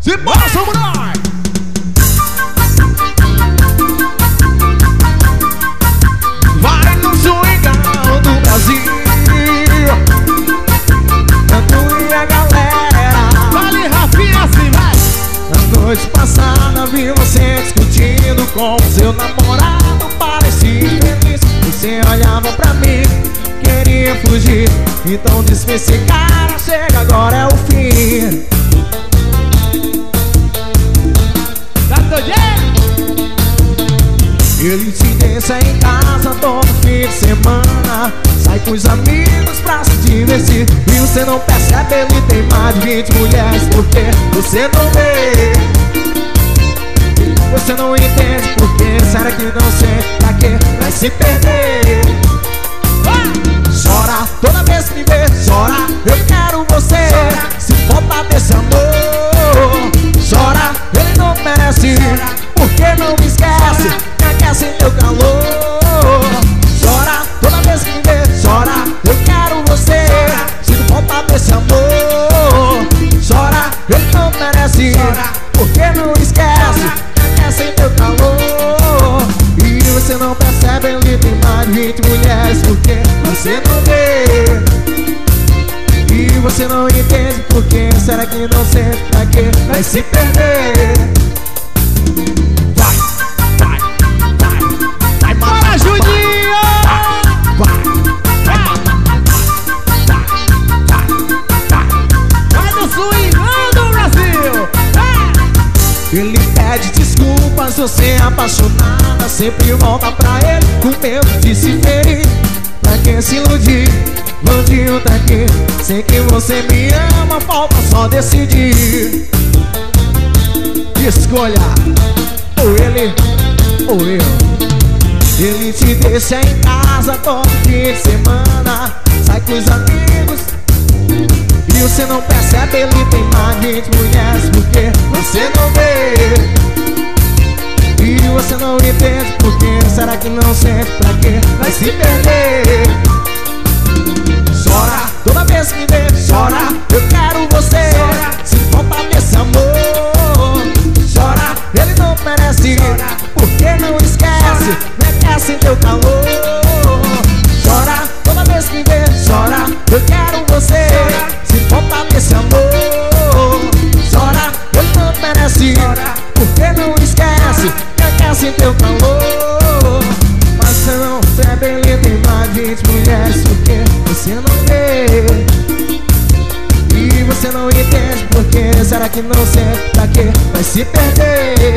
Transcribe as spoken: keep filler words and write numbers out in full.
Se bora, samurai! Vai no swingão do Brasil, Tanto e a galera. Vale, Rafinha, assim, vai! Na noite passada vi você discutindo com seu namorado, parecia feliz. Você olhava pra mim, queria fugir, então disse: esse cara chega, agora é o fim. Tá doido? Ele te deixa em casa todo fim de semana, sai com os amigos pra se divertir, e você não percebe, ele tem mais de vinte mulheres, porque você não vê. Você não entende porque, será que não sente pra quê? Vai se perder. Chora toda vez que me vê, chora, eu quero você. Se falta desse amor, chora, ele não merece, porque não me esquece, me aquece em teu calor. Chora toda vez que me vê, chora, eu quero você. Se falta desse amor, chora, ele não merece, porque não esquece, em teu calor. E você não percebe, ele tem mais de vinte mulheres, porque você não vê. E você não entende porque, será que não sente pra quê? Vai se perder. Vai, vai, vai, vai matar. Bora, Juninho! Vai, vai, vai, vai, vai. Vai no swingão do Brasil! Ele pede desculpas, você é apaixonada, sempre volta pra ele com medo de se ferir. Pra que se iludir, bandido tá aqui, sei que você me ama, falta só decidir. Escolha, ou ele, ou eu. Ele te deixa em casa todo fim de semana, sai com os amigos, e você não percebe, ele tem mais de vinte mulheres, porque você não vê. E você não entende porque, será que não sente pra quê? Vai se perder. Chora toda vez que me vê, chora, eu quero você. Se falta desse amor, chora, ele não merece, porque não esquece, me aquece em teu calor. Chora toda vez que me vê, chora, eu quero você. Se falta desse amor, chora, ele não merece, porque não esquece, me aquece em teu calor. Mas você não percebe, ele tem mais de vinte mulheres, porque você não vê. E você não entende porque, será que não sente pra quê? Vai se perder.